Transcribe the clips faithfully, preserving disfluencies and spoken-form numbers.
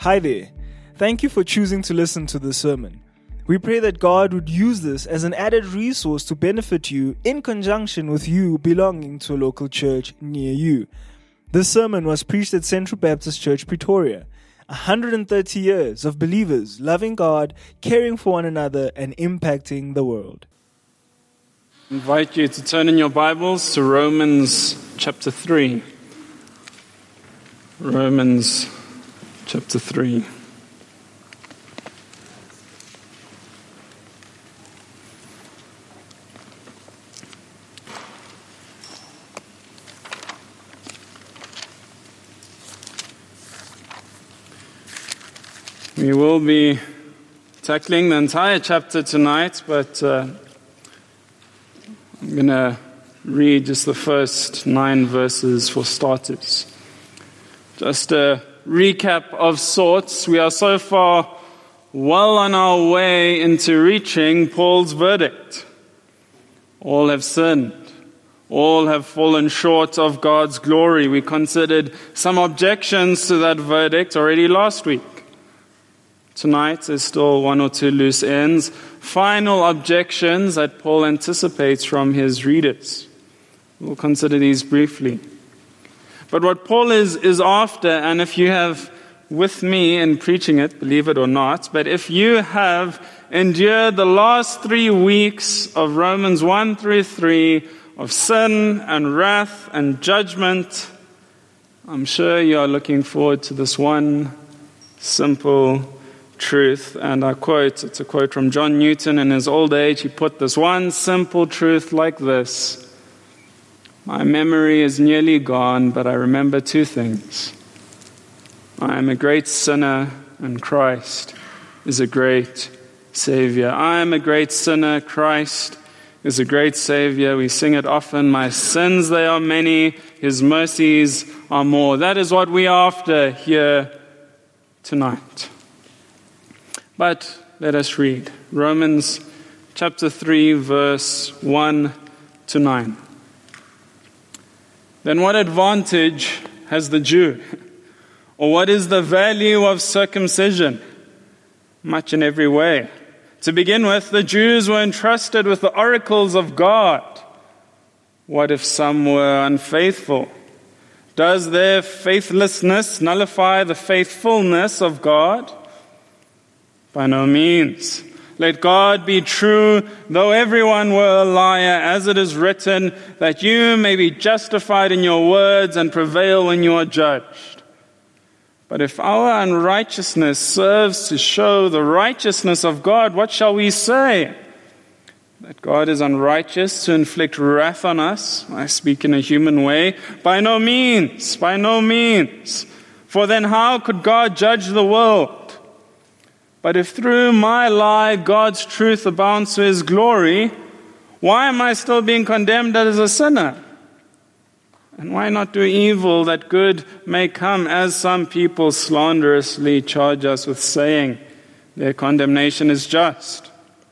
Hi there. Thank you for choosing to listen to this sermon. We pray that God would use this as an added resource to benefit you in conjunction with you belonging to a local church near you. This sermon was preached at Central Baptist Church, Pretoria. one hundred thirty years of believers loving God, caring for one another, and impacting the world. I invite you to turn in your Bibles to Romans chapter three. Romans chapter three. We will be tackling the entire chapter tonight, but uh, I'm going to read just the first nine verses for starters. Just a recap of sorts. We are so far well on our way into reaching Paul's verdict. All have sinned. All have fallen short of God's glory. We considered some objections to that verdict already last week. Tonight there's still one or two loose ends. Final objections that Paul anticipates from his readers. We'll consider these briefly. But what Paul is, is after, and if you have with me in preaching it, believe it or not, but if you have endured the last three weeks of Romans one through three, of sin and wrath and judgment, I'm sure you are looking forward to this one simple truth. And I quote, it's a quote from John Newton. In his old age, he put this one simple truth like this: my memory is nearly gone, but I remember two things. I am a great sinner, and Christ is a great Savior. I am a great sinner, Christ is a great Savior. We sing it often. My sins, they are many, His mercies are more. That is what we are after here tonight. But let us read Romans chapter three, verse one to nine. Then what advantage has the Jew? Or what is the value of circumcision? Much in every way. To begin with, the Jews were entrusted with the oracles of God. What if some were unfaithful? Does their faithlessness nullify the faithfulness of God? By no means. Let God be true, though everyone were a liar, as it is written, that you may be justified in your words and prevail when you are judged. But if our unrighteousness serves to show the righteousness of God, what shall we say? That God is unrighteous to inflict wrath on us? I speak in a human way. By no means, by no means. For then how could God judge the world? But if through my lie God's truth abounds to His glory, why am I still being condemned as a sinner? And why not do evil that good may come, as some people slanderously charge us with saying? Their condemnation is just.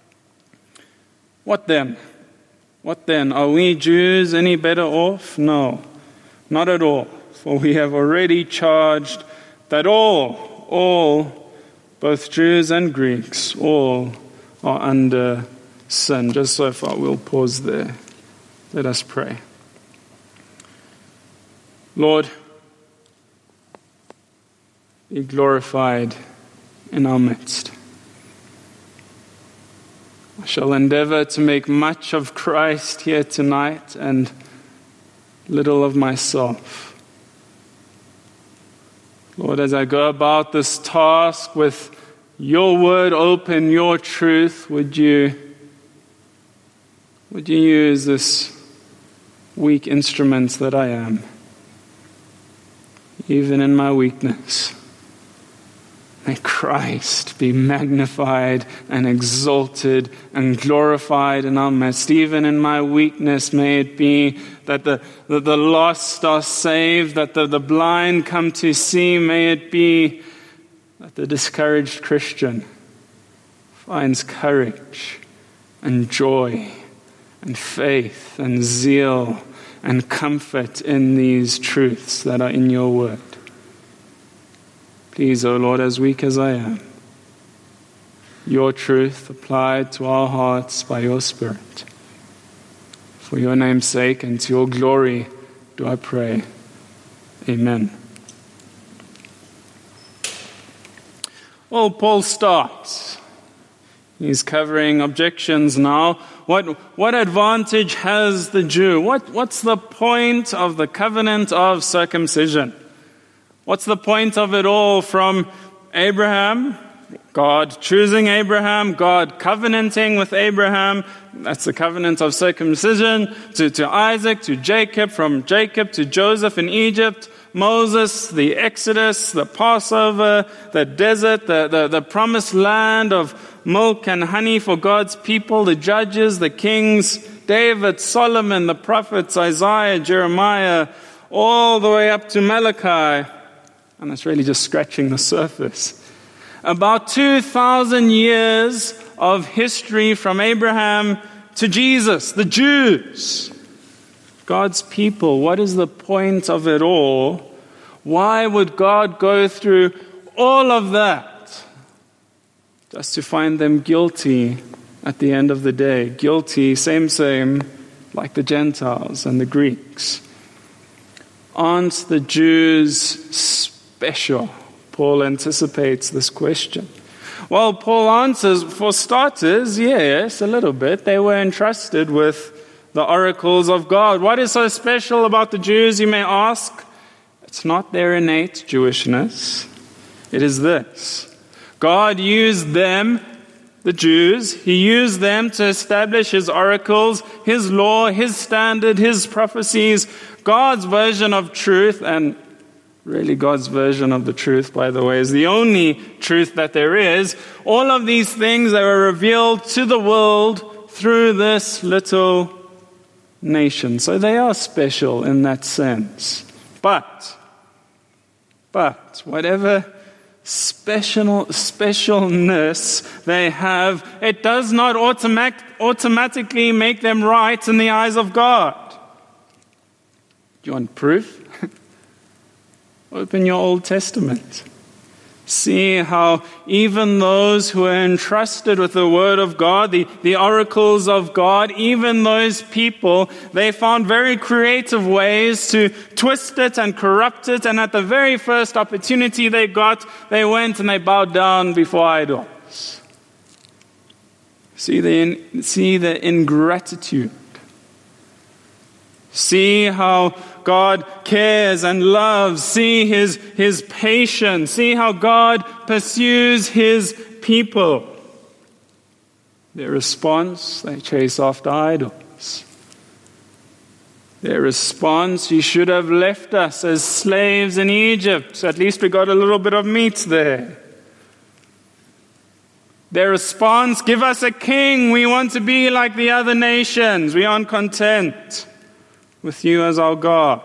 What then? What then? Are we Jews any better off? No, not at all. For we have already charged that all, all, both Jews and Greeks, all are under sin. Just so far, we'll pause there. Let us pray. Lord, be glorified in our midst. I shall endeavor to make much of Christ here tonight and little of myself. Lord, as I go about this task with your word open, your truth, would you, would you use this weak instrument that I am, even in my weakness? May Christ be magnified and exalted and glorified in our midst. Even in my weakness, may it be that the, that the lost are saved, that the, the blind come to see. May it be that the discouraged Christian finds courage and joy and faith and zeal and comfort in these truths that are in your word. Please, O Lord, as weak as I am, your truth applied to our hearts by your Spirit. For your name's sake and to your glory do I pray. Amen. Well, Paul starts. He's covering objections now. What, what advantage has the Jew? What, what's the point of the covenant of circumcision? What's the point of it all from Abraham, God choosing Abraham, God covenanting with Abraham, that's the covenant of circumcision, to, to Isaac, to Jacob, from Jacob to Joseph in Egypt, Moses, the Exodus, the Passover, the desert, the, the, the promised land of milk and honey for God's people, the judges, the kings, David, Solomon, the prophets, Isaiah, Jeremiah, all the way up to Malachi. And it's really just scratching the surface. About two thousand years of history from Abraham to Jesus, the Jews, God's people. What is the point of it all? Why would God go through all of that just to find them guilty at the end of the day? Guilty, same, same, like the Gentiles and the Greeks. Aren't the Jews special? Paul anticipates this question. Well, Paul answers, for starters, yes, a little bit. They were entrusted with the oracles of God. What is so special about the Jews, you may ask? It's not their innate Jewishness. It is this. God used them, the Jews, He used them to establish His oracles, His law, His standard, His prophecies, God's version of truth, and really God's version of the truth, by the way, is the only truth that there is. All of these things that were revealed to the world through this little nation. So they are special in that sense. But, but, whatever special, specialness they have, it does not automatic, automatically make them right in the eyes of God. Do you want proof? Open your Old Testament. See how even those who are entrusted with the Word of God, the, the oracles of God, even those people, they found very creative ways to twist it and corrupt it. And at the very first opportunity they got, they went and they bowed down before idols. See the, see the ingratitude. See how God cares and loves. See his, his patience. See how God pursues His people. Their response, they chase after idols. Their response, you should have left us as slaves in Egypt. At least we got a little bit of meat there. Their response, give us a king. We want to be like the other nations. We aren't content with you as our God.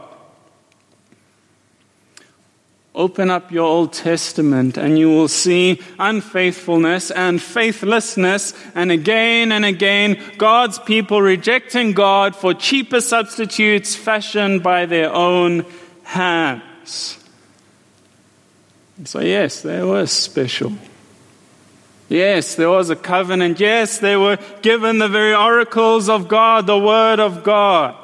Open up your Old Testament and you will see unfaithfulness and faithlessness, and again and again God's people rejecting God for cheaper substitutes fashioned by their own hands. And so yes, they were special. Yes, there was a covenant. Yes, they were given the very oracles of God, the Word of God.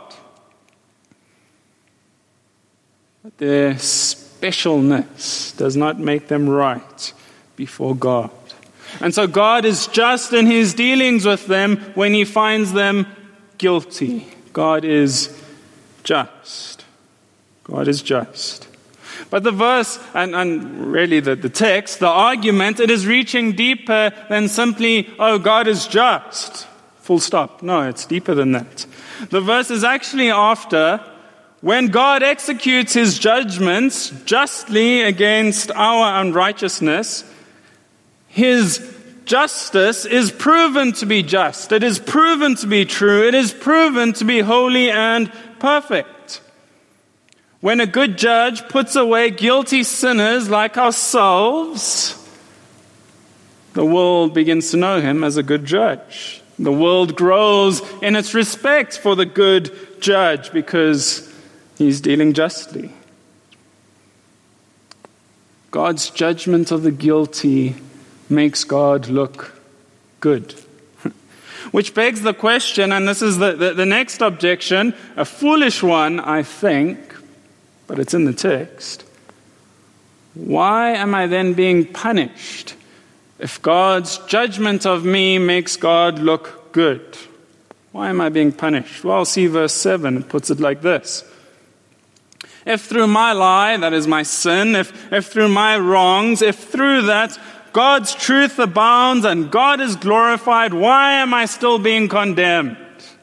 But their specialness does not make them right before God. And so God is just in His dealings with them when He finds them guilty. God is just. God is just. But the verse, and, and really the, the text, the argument, it is reaching deeper than simply, oh, God is just. Full stop. No, it's deeper than that. The verse is actually after, when God executes His judgments justly against our unrighteousness, His justice is proven to be just. It is proven to be true. It is proven to be holy and perfect. When a good judge puts away guilty sinners like ourselves, the world begins to know Him as a good judge. The world grows in its respect for the good judge because He's dealing justly. God's judgment of the guilty makes God look good. Which begs the question, and this is the, the, the next objection, a foolish one, I think, but it's in the text. Why am I then being punished if God's judgment of me makes God look good? Why am I being punished? Well, see verse seven, it puts it like this. If through my lie, that is my sin, if, if through my wrongs, if through that God's truth abounds and God is glorified, why am I still being condemned?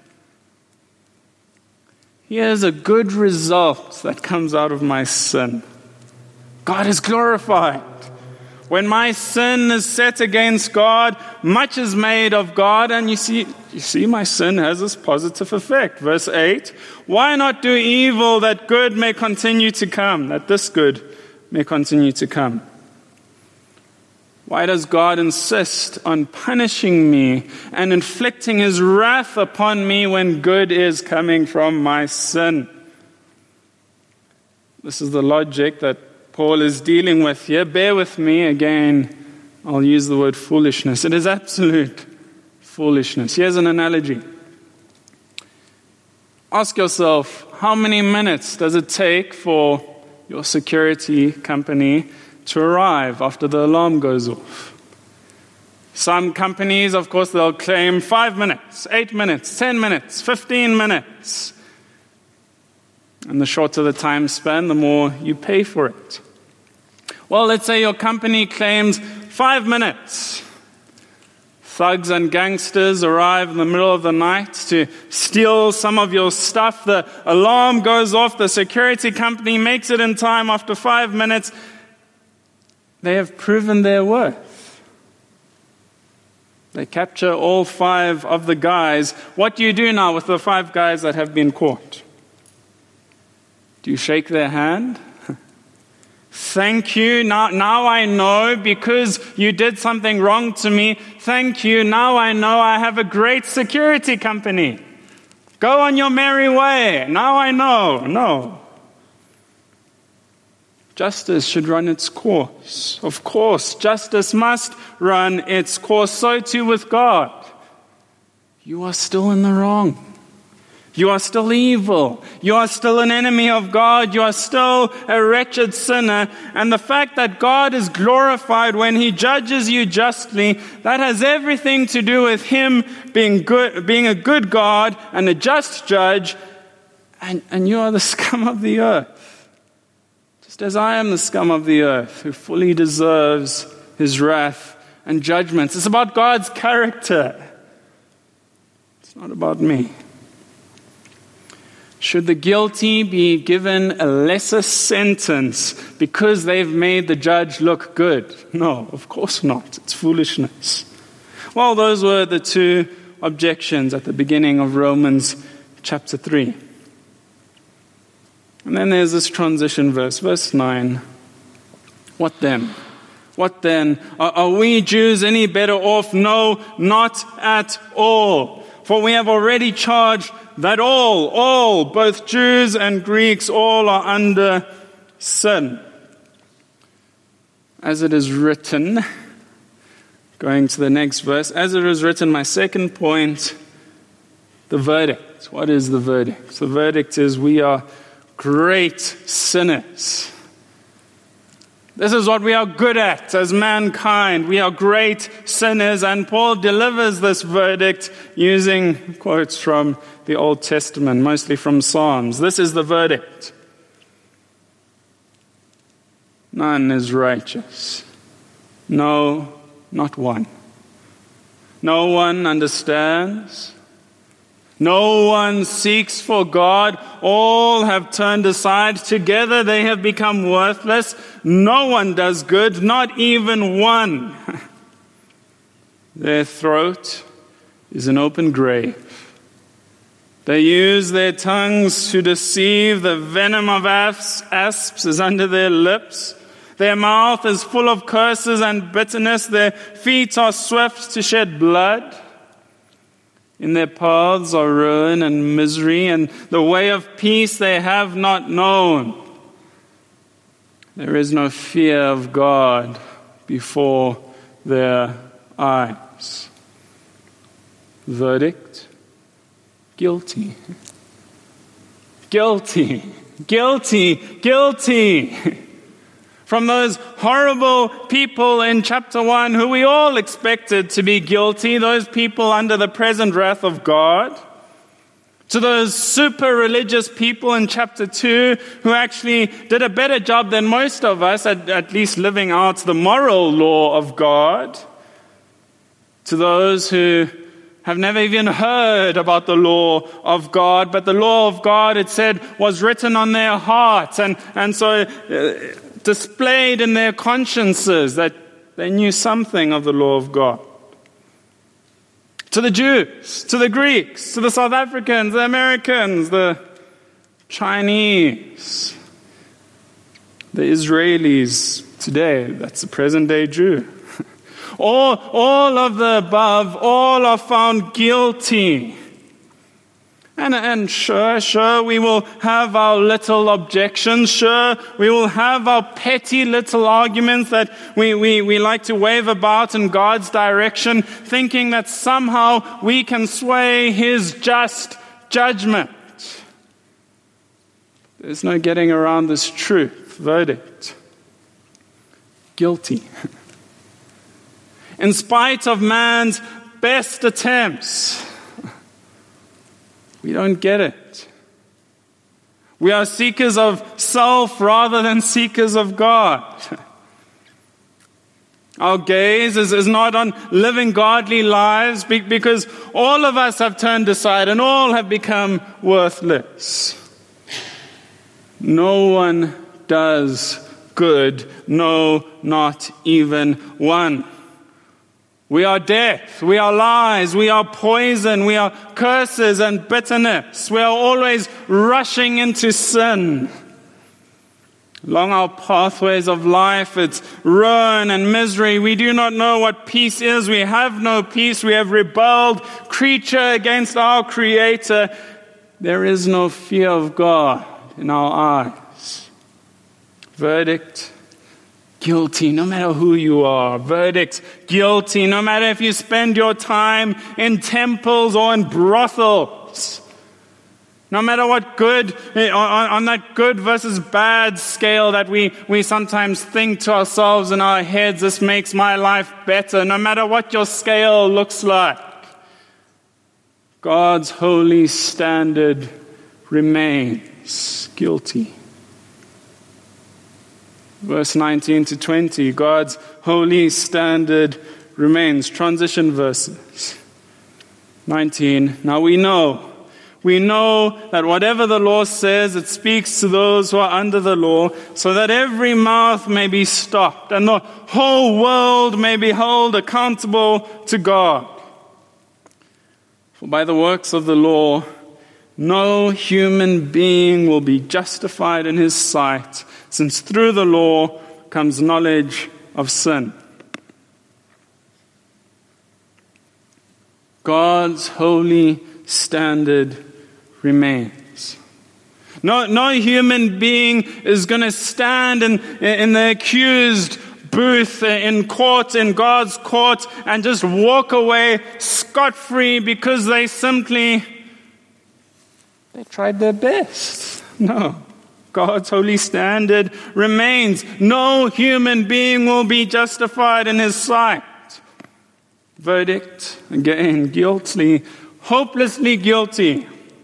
Here's a good result that comes out of my sin. God is glorified. When my sin is set against God, much is made of God, and you see, you see my sin has this positive effect. Verse eight, why not do evil that good may continue to come, that this good may continue to come? Why does God insist on punishing me and inflicting his wrath upon me when good is coming from my sin? This is the logic that Paul is dealing with here. Bear with me again. I'll use the word foolishness. It is absolute foolishness. Here's an analogy. Ask yourself, how many minutes does it take for your security company to arrive after the alarm goes off? Some companies, of course, they'll claim five minutes, eight minutes, ten minutes, fifteen minutes. And the shorter the time span, the more you pay for it. Well, let's say your company claims five minutes. Thugs and gangsters arrive in the middle of the night to steal some of your stuff. The alarm goes off. The security company makes it in time after five minutes. They have proven their worth. They capture all five of the guys. What do you do now with the five guys that have been caught? Do you shake their hand? Thank you. Now, now I know because you did something wrong to me. Thank you. Now I know I have a great security company. Go on your merry way. Now I know. No. Justice should run its course. Of course, justice must run its course. So too with God. You are still in the wrong. You are still evil. You are still an enemy of God. You are still a wretched sinner. And the fact that God is glorified when he judges you justly, that has everything to do with him being good, being a good God and a just judge. And, and you are the scum of the earth. Just as I am the scum of the earth, who fully deserves his wrath and judgments. It's about God's character. It's not about me. Should the guilty be given a lesser sentence because they've made the judge look good? No, of course not. It's foolishness. Well, those were the two objections at the beginning of Romans chapter three. And then there's this transition verse, verse nine. What then? What then? Are, are we Jews any better off? No, not at all. For we have already charged that all, all, both Jews and Greeks, all are under sin. As it is written, going to the next verse, as it is written, my second point, the verdict. What is the verdict? The verdict is we are great sinners. This is what we are good at as mankind. We are great sinners, and Paul delivers this verdict using quotes from the Old Testament, mostly from Psalms. This is the verdict. None is righteous. No, not one. No one understands. No one seeks for God. All have turned aside. Together they have become worthless. No one does good, not even one. Their throat is an open grave. They use their tongues to deceive. The venom of asps is under their lips. Their mouth is full of curses and bitterness. Their feet are swift to shed blood. In their paths are ruin and misery, and the way of peace they have not known. There is no fear of God before their eyes. Verdict: guilty. Guilty. Guilty. Guilty. From those horrible people in chapter one who we all expected to be guilty, those people under the present wrath of God, to those super religious people in chapter two who actually did a better job than most of us at, at least living out the moral law of God, to those who have never even heard about the law of God, but the law of God, it said, was written on their hearts and, and so uh, displayed in their consciences that they knew something of the law of God. To the Jews, to the Greeks, to the South Africans, the Americans, the Chinese, the Israelis today, that's the present day Jew. All, all of the above, all are found guilty. And, and sure, sure, we will have our little objections. Sure, we will have our petty little arguments that we, we, we like to wave about in God's direction, thinking that somehow we can sway His just judgment. There's no getting around this truth. Verdict: guilty. In spite of man's best attempts, we don't get it. We are seekers of self rather than seekers of God. Our gaze is, is not on living godly lives because all of us have turned aside and all have become worthless. No one does good, no, not even one. We are death, we are lies, we are poison, we are curses and bitterness. We are always rushing into sin. Along our pathways of life, it's ruin and misery. We do not know what peace is. We have no peace. We have rebelled, creature against our Creator. There is no fear of God in our eyes. Verdict: guilty, no matter who you are. Verdict: guilty, no matter if you spend your time in temples or in brothels. No matter what good, on, on that good versus bad scale that we, we sometimes think to ourselves in our heads, this makes my life better. No matter what your scale looks like, God's holy standard remains: guilty. Verse nineteen to twenty, God's holy standard remains. Transition verses. nineteen, now we know. We know that whatever the law says, it speaks to those who are under the law, so that every mouth may be stopped and the whole world may be held accountable to God. For by the works of the law, no human being will be justified in his sight, since through the law comes knowledge of sin. God's holy standard remains. No, no human being is going to stand in, in the accused booth in court, in God's court, and just walk away scot-free because they simply, they tried their best. No. God's holy standard remains. No human being will be justified in His sight. Verdict, again, guilty, hopelessly guilty.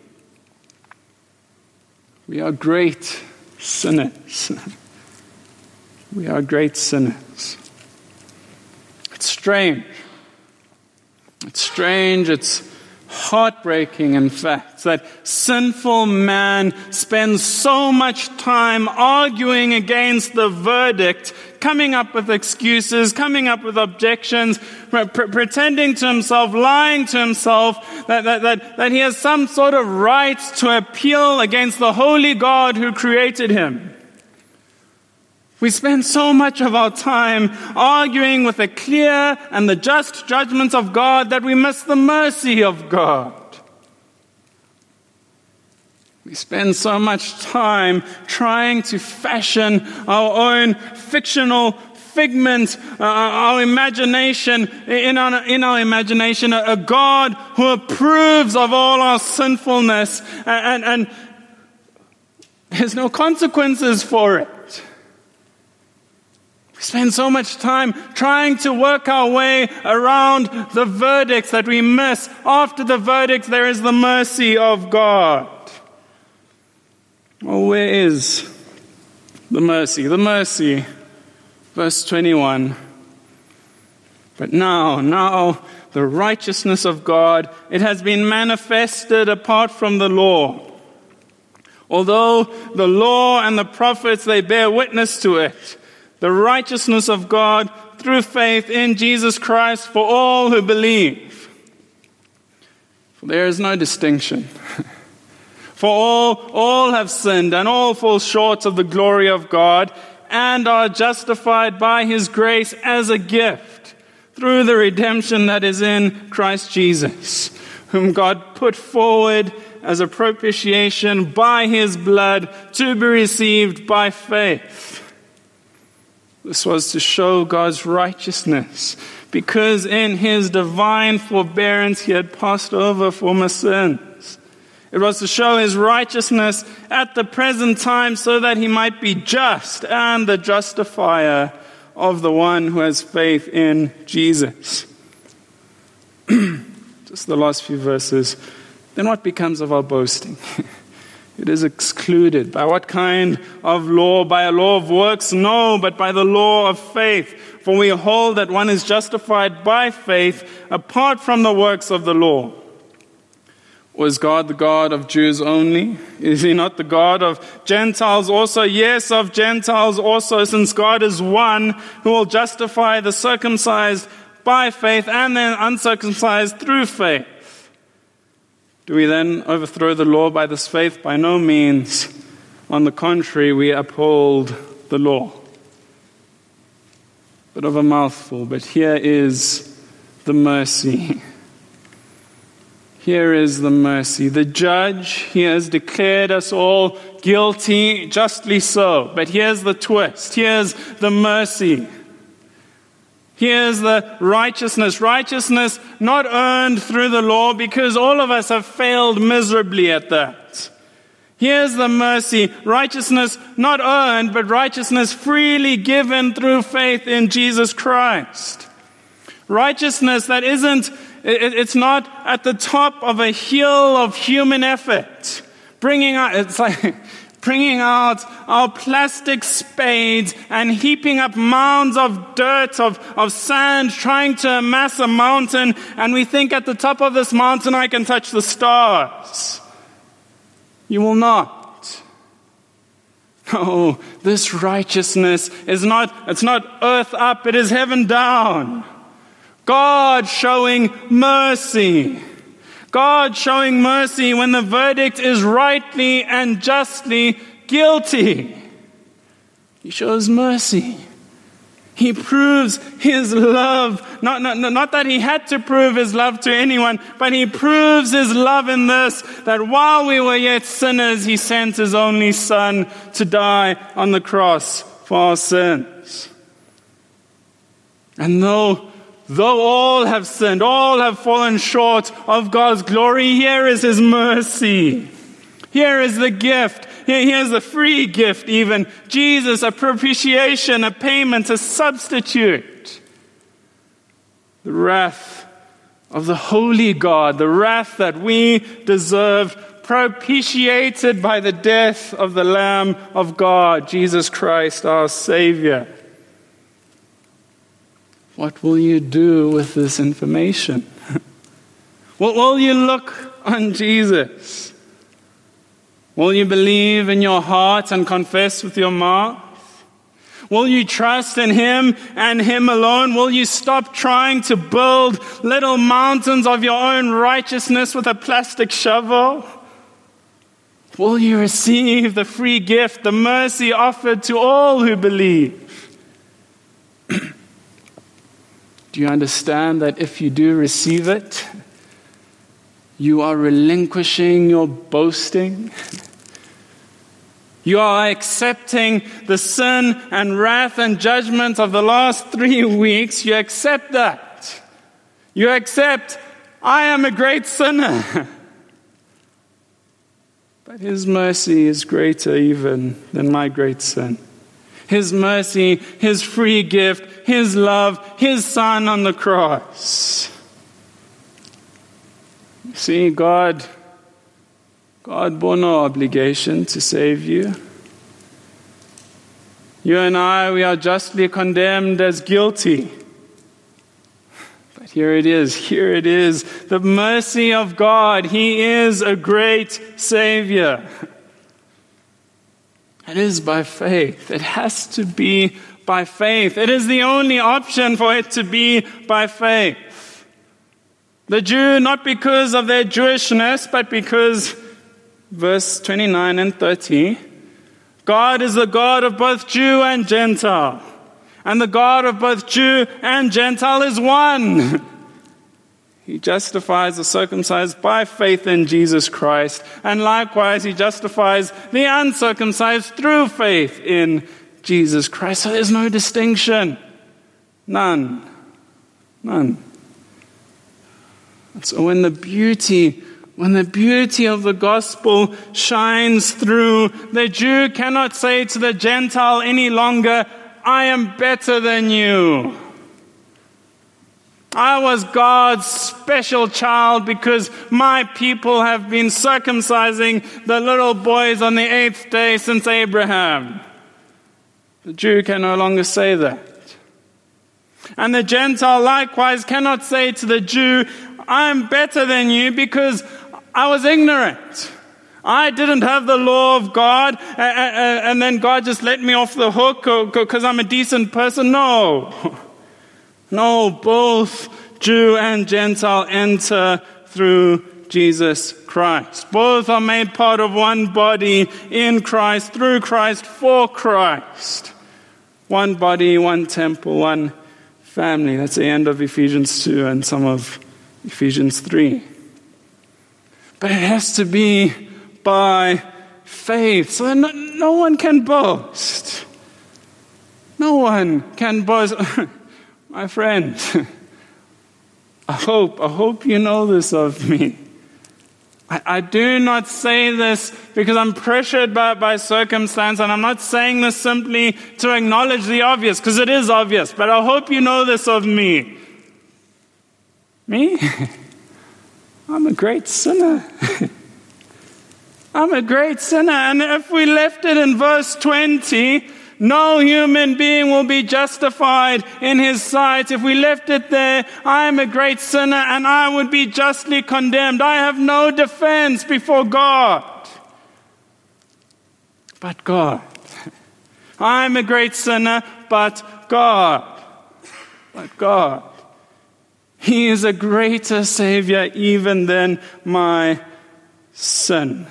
We are great sinners. We are great sinners. It's strange. It's strange. It's heartbreaking, in fact, that sinful man spends so much time arguing against the verdict, coming up with excuses, coming up with objections, pre- pretending to himself, lying to himself, that, that, that, that he has some sort of right to appeal against the holy God who created him. We spend so much of our time arguing with the clear and the just judgments of God that we miss the mercy of God. We We spend so much time trying to fashion our own fictional figment, uh, our imagination, in our, in our imagination, a, a God who approves of all our sinfulness, and, and, and there's no consequences for it. We spend so much time trying to work our way around the verdicts that we miss. After the verdict, there is the mercy of God. Well, where is the mercy? The mercy, verse twenty-one. But now, now, the righteousness of God, it has been manifested apart from the law. Although the law and the prophets, they bear witness to it. The righteousness of God through faith in Jesus Christ for all who believe. For there is no distinction. For all, all have sinned and all fall short of the glory of God and are justified by His grace as a gift through the redemption that is in Christ Jesus, whom God put forward as a propitiation by His blood to be received by faith. This was to show God's righteousness, because in His divine forbearance He had passed over former sins. It was to show His righteousness at the present time so that He might be just and the justifier of the one who has faith in Jesus. Just the last few verses. Then what becomes of our boasting? It is excluded. By what kind of law? By a law of works? No, but by the law of faith. For we hold that one is justified by faith apart from the works of the law. Was God the God of Jews only? Is He not the God of Gentiles also? Yes, of Gentiles also, since God is one who will justify the circumcised by faith and the uncircumcised through faith. Do we then overthrow the law by this faith? By no means. On the contrary, we uphold the law. Bit of a mouthful, but here is the mercy. Here is the mercy. The judge, he has declared us all guilty, justly so. But here's the twist. Here's the mercy. Here's the righteousness. Righteousness not earned through the law, because all of us have failed miserably at that. Here's the mercy. Righteousness not earned, but righteousness freely given through faith in Jesus Christ. Righteousness that isn't, it's not at the top of a hill of human effort. Bringing out, it's like bringing out our plastic spades and heaping up mounds of dirt, of, of sand, trying to amass a mountain, and we think at the top of this mountain I can touch the stars. You will not. No, this righteousness is not, it's not earth up, it is heaven down. God showing mercy. God showing mercy when the verdict is rightly and justly guilty. He shows mercy. He proves His love. Not, not, not that He had to prove His love to anyone, but He proves His love in this, that while we were yet sinners, He sent His only Son to die on the cross for our sins. And though Though all have sinned, all have fallen short of God's glory, here is His mercy. Here is the gift. Here is the free gift even. Jesus, a propitiation, a payment, a substitute. The wrath of the holy God, the wrath that we deserved, propitiated by the death of the Lamb of God, Jesus Christ, our Savior. What will you do with this information? Well, will you look on Jesus? Will you believe in your heart and confess with your mouth? Will you trust in Him and Him alone? Will you stop trying to build little mountains of your own righteousness with a plastic shovel? Will you receive the free gift, the mercy offered to all who believe? Do you understand that if you do receive it, you are relinquishing your boasting? You are accepting the sin and wrath and judgment of the last three weeks. You accept that. You accept, I am a great sinner. But His mercy is greater even than my great sin. His mercy, His free gift, His love, His Son on the cross. See, God, God bore no obligation to save you. You and I, we are justly condemned as guilty. But here it is, here it is, the mercy of God. He is a great Savior. It is by faith. It has to be by faith. It is the only option for it to be by faith. The Jew, not because of their Jewishness, but because, verse twenty-nine and thirty, God is the God of both Jew and Gentile. And the God of both Jew and Gentile is one. He justifies the circumcised by faith in Jesus Christ. And likewise, He justifies the uncircumcised through faith in Jesus Christ. So there's no distinction. None. None. And so when the beauty, when the beauty of the gospel shines through, the Jew cannot say to the Gentile any longer, I am better than you. I was God's special child because my people have been circumcising the little boys on the eighth day since Abraham. The Jew can no longer say that. And the Gentile likewise cannot say to the Jew, I'm better than you because I was ignorant. I didn't have the law of God and then God just let me off the hook because I'm a decent person. No. No, both Jew and Gentile enter through Jesus Christ. Both are made part of one body in Christ, through Christ, for Christ. One body, one temple, one family. That's the end of Ephesians two and some of Ephesians three. But it has to be by faith. So no, no one can boast. No one can boast. My friend, I hope, I hope you know this of me. I, I do not say this because I'm pressured by, by circumstance, and I'm not saying this simply to acknowledge the obvious, because it is obvious, but I hope you know this of me. Me? I'm a great sinner. I'm a great sinner, and if we left it in verse twenty, no human being will be justified in His sight. If we left it there, I am a great sinner and I would be justly condemned. I have no defense before God. But God. I am a great sinner, but God. But God. He is a greater Savior even than my sin.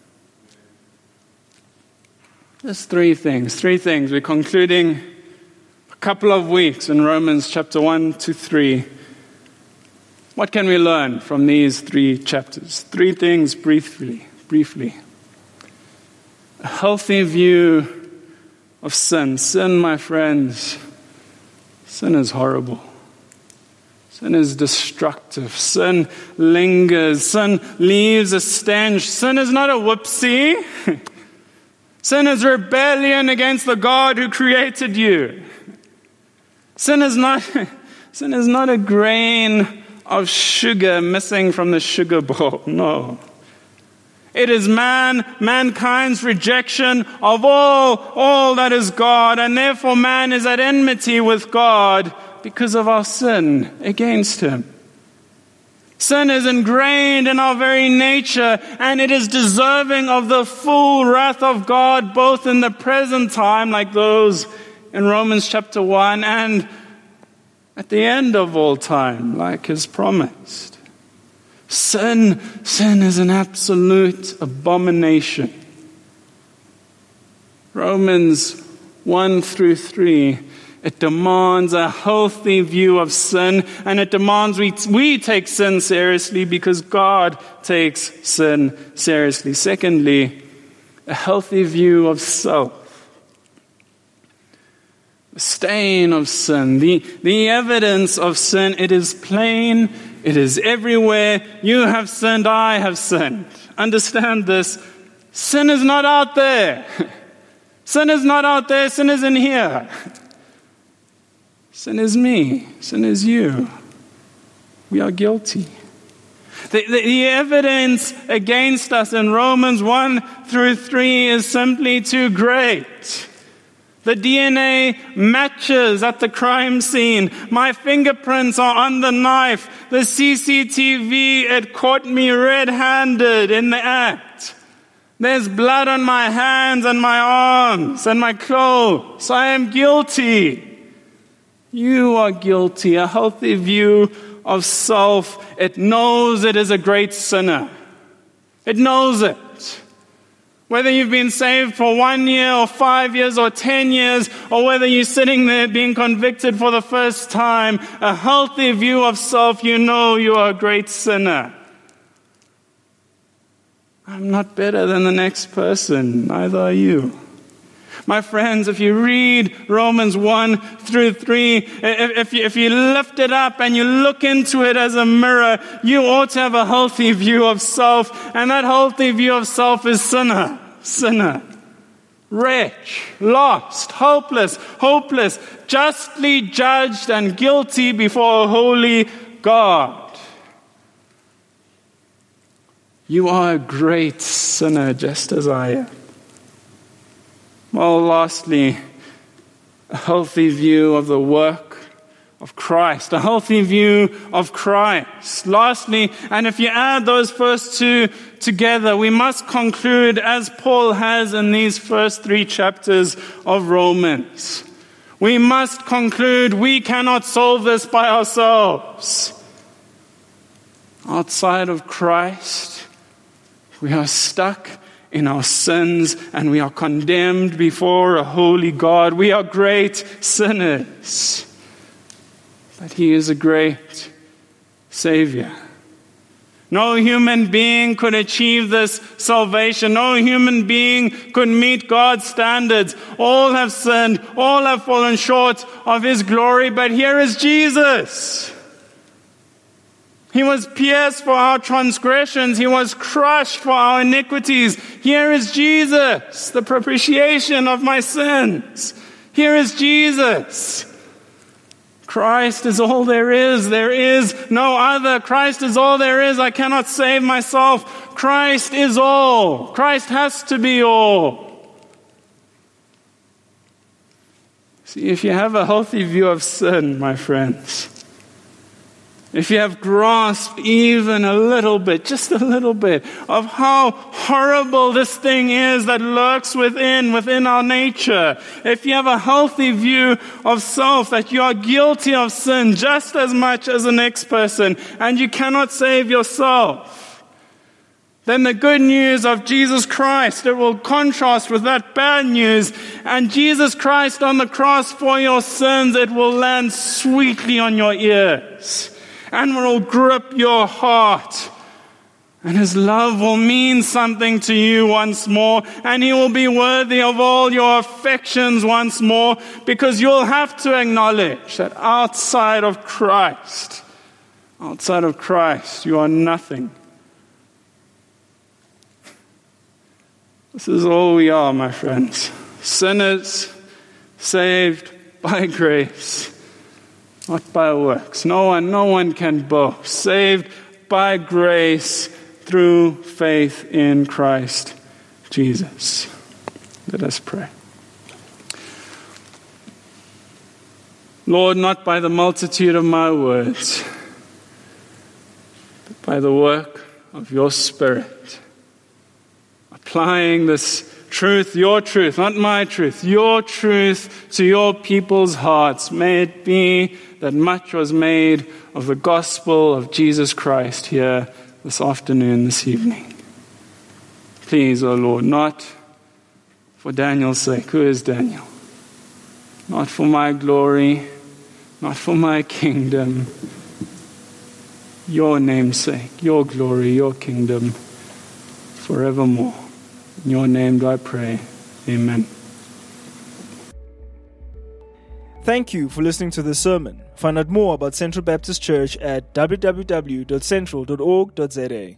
There's three things, three things. We're concluding a couple of weeks in Romans chapter one to three. What can we learn from these three chapters? Three things briefly, briefly. A healthy view of sin. Sin, my friends, sin is horrible. Sin is destructive. Sin lingers. Sin leaves a stench. Sin is not a whoopsie. Sin is rebellion against the God who created you. Sin is not, sin is not a grain of sugar missing from the sugar bowl. No. It is man, mankind's rejection of all, all that is God, and therefore man is at enmity with God because of our sin against Him. Sin is ingrained in our very nature, and it is deserving of the full wrath of God, both in the present time, like those in Romans chapter one, and at the end of all time, like His promised. Sin, sin is an absolute abomination. Romans one through three, it demands a healthy view of sin, and it demands we, we take sin seriously because God takes sin seriously. Secondly, a healthy view of self. The stain of sin, the, the evidence of sin, it is plain, it is everywhere. You have sinned, I have sinned. Understand this. Sin is not out there. Sin is not out there, sin is in here. Sin is me, sin is you. We are guilty. The, the, the evidence against us in Romans one through three is simply too great. The D N A matches at the crime scene. My fingerprints are on the knife. The C C T V, it caught me red-handed in the act. There's blood on my hands and my arms and my clothes. I am guilty. You are guilty. A healthy view of self, it knows it is a great sinner. It knows it. Whether you've been saved for one year or five years or ten years, or whether you're sitting there being convicted for the first time, a healthy view of self, you know you are a great sinner. I'm not better than the next person, neither are you. My friends, if you read Romans one through three, if you, if you lift it up and you look into it as a mirror, you ought to have a healthy view of self, and that healthy view of self is sinner, sinner, wretch, lost, hopeless, hopeless, justly judged and guilty before a holy God. You are a great sinner, just as I am. Well, lastly, a healthy view of the work of Christ, a healthy view of Christ. Lastly, and if you add those first two together, we must conclude, as Paul has in these first three chapters of Romans, we must conclude we cannot solve this by ourselves. Outside of Christ, we are stuck in our sins, and we are condemned before a holy God. We are great sinners. But He is a great Savior. No human being could achieve this salvation. No human being could meet God's standards. All have sinned. All have fallen short of His glory. But here is Jesus. He was pierced for our transgressions. He was crushed for our iniquities. Here is Jesus, the propitiation of my sins. Here is Jesus. Christ is all there is. There is no other. Christ is all there is. I cannot save myself. Christ is all. Christ has to be all. See, if you have a healthy view of sin, my friends, if you have grasped even a little bit, just a little bit, of how horrible this thing is that lurks within, within our nature, if you have a healthy view of self, that you are guilty of sin just as much as the next person, and you cannot save yourself, then the good news of Jesus Christ, it will contrast with that bad news, and Jesus Christ on the cross for your sins, it will land sweetly on your ears. And will grip your heart. And His love will mean something to you once more. And He will be worthy of all your affections once more. Because you'll have to acknowledge that outside of Christ, outside of Christ, you are nothing. This is all we are, my friends. Sinners saved by grace. Not by works. No one, no one can boast. Saved by grace through faith in Christ Jesus. Let us pray. Lord, not by the multitude of my words, but by the work of your Spirit, applying this truth, your truth, not my truth, your truth to your people's hearts. May it be that much was made of the gospel of Jesus Christ here this afternoon, this evening. Please, O oh Lord, not for Daniel's sake. Who is Daniel? Not for my glory, not for my kingdom. Your name's sake, your glory, your kingdom forevermore. In your name do I pray. Amen. Thank you for listening to this sermon. Find out more about Central Baptist Church at w w w dot central dot org dot z a.